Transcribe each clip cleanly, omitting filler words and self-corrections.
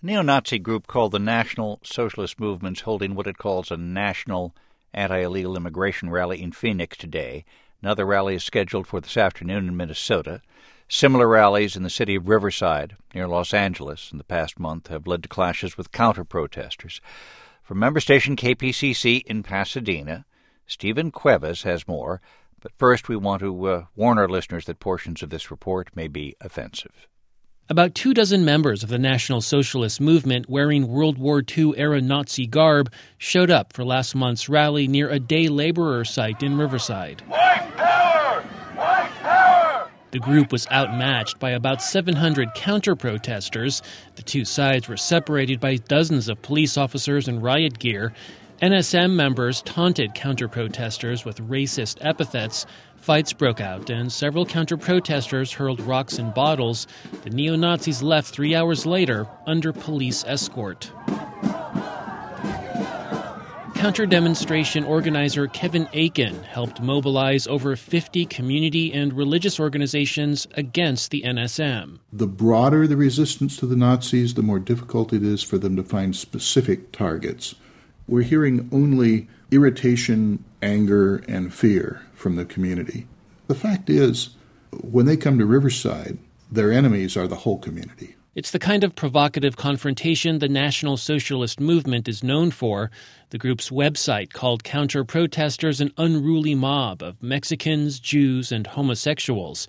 A neo-Nazi group called the National Socialist Movement is holding what it calls a national anti-illegal immigration rally in Phoenix today. Another rally is scheduled for this afternoon in Minnesota. Similar rallies in the city of Riverside, near Los Angeles, in the past month have led to clashes with counter-protesters. From member station KPCC in Pasadena, Stephen Cuevas has more. But first, we want to warn our listeners that portions of this report may be offensive. About 24 members of the National Socialist Movement wearing World War II-era Nazi garb showed up for last month's rally near a day laborer site in Riverside. White power! White power! The group was outmatched by about 700 counter-protesters. The two sides were separated by dozens of police officers in riot gear. NSM members taunted counter-protesters with racist epithets. Fights broke out, and several counter-protesters hurled rocks and bottles. The neo-Nazis left 3 hours later under police escort. Counter-demonstration organizer Kevin Aiken helped mobilize over 50 community and religious organizations against the NSM. The broader the resistance to the Nazis, the more difficult it is for them to find specific targets. We're hearing only irritation, anger, and fear from the community. The fact is, when they come to Riverside, their enemies are the whole community. It's the kind of provocative confrontation the National Socialist Movement is known for. The group's website called counter-protesters an unruly mob of Mexicans, Jews, and homosexuals.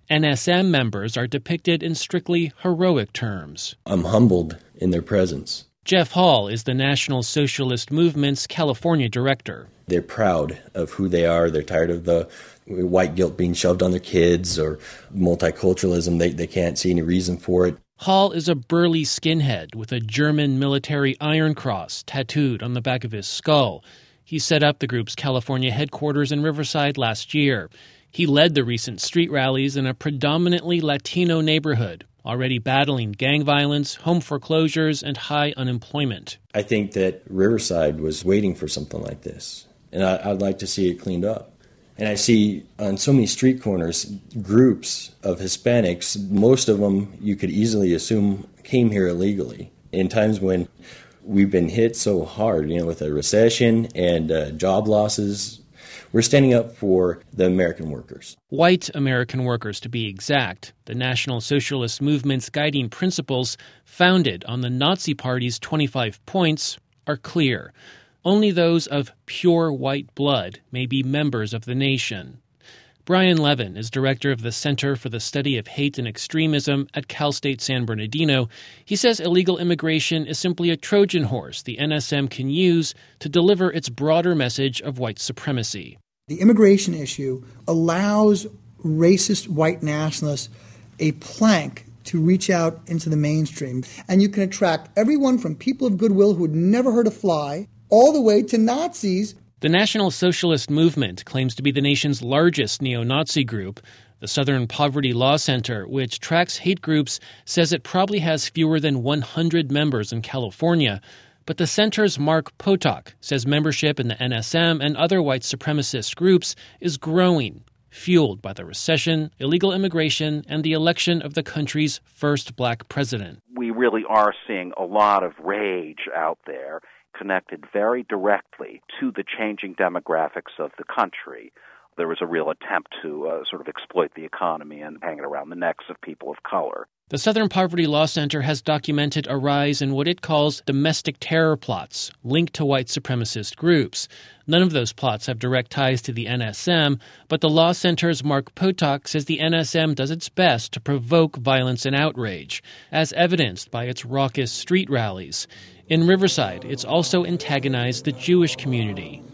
NSM members are depicted in strictly heroic terms. I'm humbled in their presence. Jeff Hall is the National Socialist Movement's California director. They're proud of who they are. They're tired of the white guilt being shoved on their kids or multiculturalism. They can't see any reason for it. Hall is a burly skinhead with a German military Iron Cross tattooed on the back of his skull. He set up the group's California headquarters in Riverside last year. He led the recent street rallies in a predominantly Latino neighborhood, already battling gang violence, home foreclosures, and high unemployment. I think that Riverside was waiting for something like this, and I'd like to see it cleaned up. And I see on so many street corners groups of Hispanics, most of them you could easily assume came here illegally. In times when we've been hit so hard, with a recession and job losses, we're standing up for the American workers. White American workers, to be exact. The National Socialist Movement's guiding principles, founded on the Nazi Party's 25 points, are clear. Only those of pure white blood may be members of the nation. Brian Levin is director of the Center for the Study of Hate and Extremism at Cal State San Bernardino. He says illegal immigration is simply a Trojan horse the NSM can use to deliver its broader message of white supremacy. The immigration issue allows racist white nationalists a plank to reach out into the mainstream. And you can attract everyone from people of goodwill who had never heard a fly, all the way to Nazis. The National Socialist Movement claims to be the nation's largest neo-Nazi group. The Southern Poverty Law Center, which tracks hate groups, says it probably has fewer than 100 members in California. But the center's Mark Potok says membership in the NSM and other white supremacist groups is growing, fueled by the recession, illegal immigration, and the election of the country's first black president. We really are seeing a lot of rage out there, connected very directly to the changing demographics of the country. There was a real attempt to sort of exploit the economy and hang it around the necks of people of color. The Southern Poverty Law Center has documented a rise in what it calls domestic terror plots linked to white supremacist groups. None of those plots have direct ties to the NSM, but the Law Center's Mark Potok says the NSM does its best to provoke violence and outrage, as evidenced by its raucous street rallies. In Riverside, it's also antagonized the Jewish community.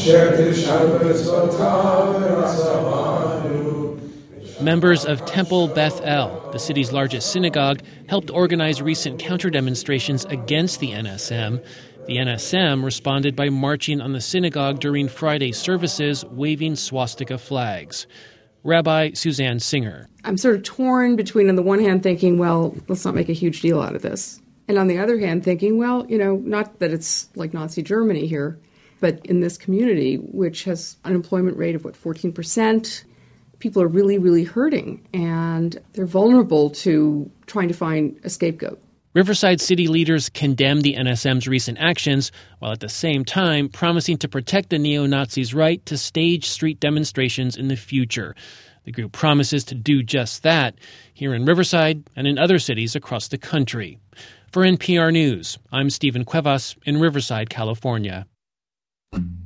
Members of Temple Beth El, the city's largest synagogue, helped organize recent counter-demonstrations against the NSM. The NSM responded by marching on the synagogue during Friday services, waving swastika flags. Rabbi Suzanne Singer. I'm sort of torn between, on the one hand, thinking, well, let's not make a huge deal out of this. And on the other hand, thinking, well, not that it's like Nazi Germany here, but in this community, which has an unemployment rate of, 14%, people are really, really hurting, and they're vulnerable to trying to find a scapegoat. Riverside city leaders condemned the NSM's recent actions, while at the same time promising to protect the neo-Nazis' right to stage street demonstrations in the future. The group promises to do just that here in Riverside and in other cities across the country. For NPR News, I'm Stephen Cuevas in Riverside, California.